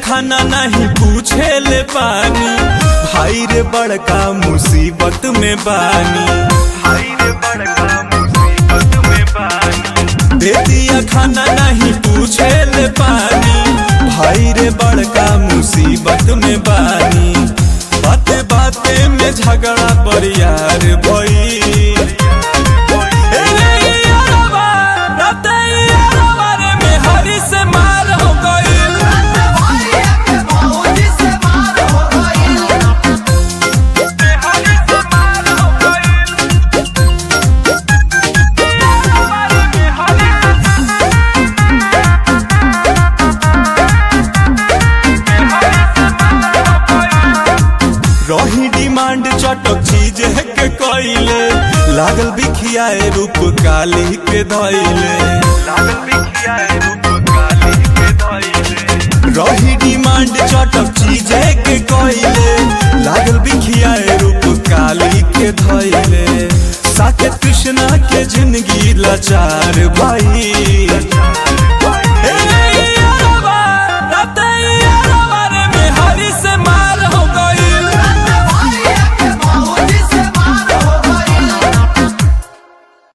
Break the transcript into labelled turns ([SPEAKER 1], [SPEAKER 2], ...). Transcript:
[SPEAKER 1] खाना नहीं पूछे ले पानी, भाई रे बड़का मुसीबत में बानी, भाई रे बड़का मुसीबत में बानी। दे दिया खाना नहीं पूछे ले पानी, भाई रे बड़का मुसीबत में बानी। बाते बाते में झगड़ा पर यार भई, रही डिमांड चटक चीज है के कइले, लागल बिखियाए रूप काली के धइले।